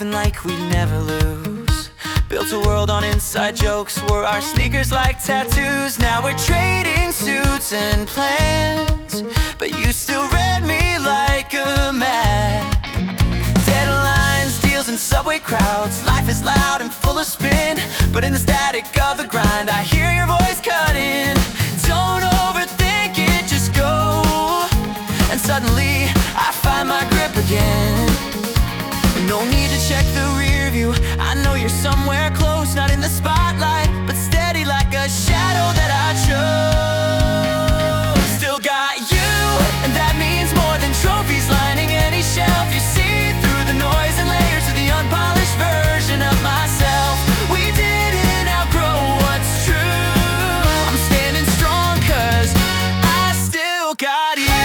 acting like we'd never lose. Built a world on inside jokes, wore our sneakers like tattoos. Now we're trading suits and plans, but you still read me like a man. Deadlines, deals, and subway crowds. Life is loud and full of spin, but in the static of the grind, I hear your voice cutting. Don't overthink it, just go. And suddenly, I find my grip again. No need to check the rear view, I know you're somewhere close. Not in the spotlight, but steady like a shadow that I chose. Still got you, and that means more than trophies lining any shelf. You see through the noise and layers of the unpolished version of myself. We didn't outgrow what's true. I'm standing strong 'cause I still got you.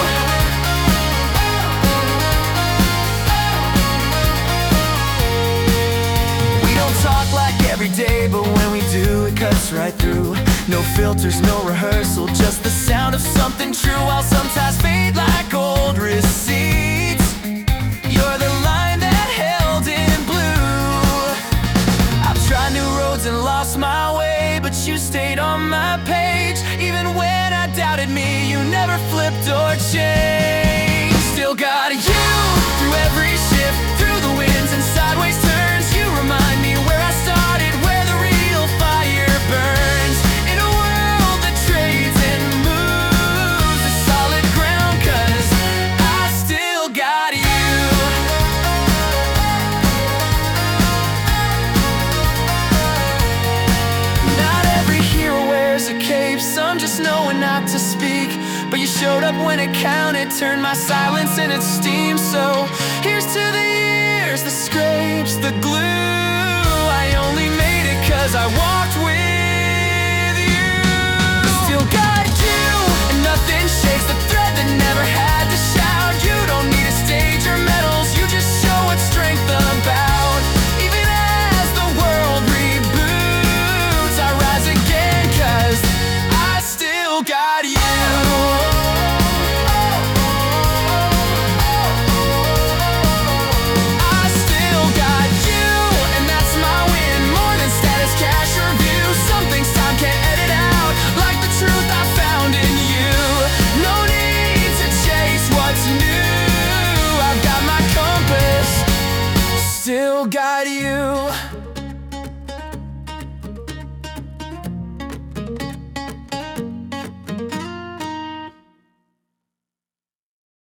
Every day, but when we do, it cuts right through. No filters, no rehearsal, just the sound of something true. I'll sometimes fade like old receipts. You're the line that held in blue. I've tried new roads and lost my way, but you stayed on my page. Even when I doubted me, you never flipped or changed. Still got you through every shift, through the winds and sideways turns. You remind me where I started, where the real fire burns. In a world that trades and moves, a solid ground 'cause I still got you. Not every hero wears a cape, some just know when not to speak. But you showed up when it counted, turned my silence into steam. So here's to the years, the scrapes, the glue. I only made it 'cause I walked with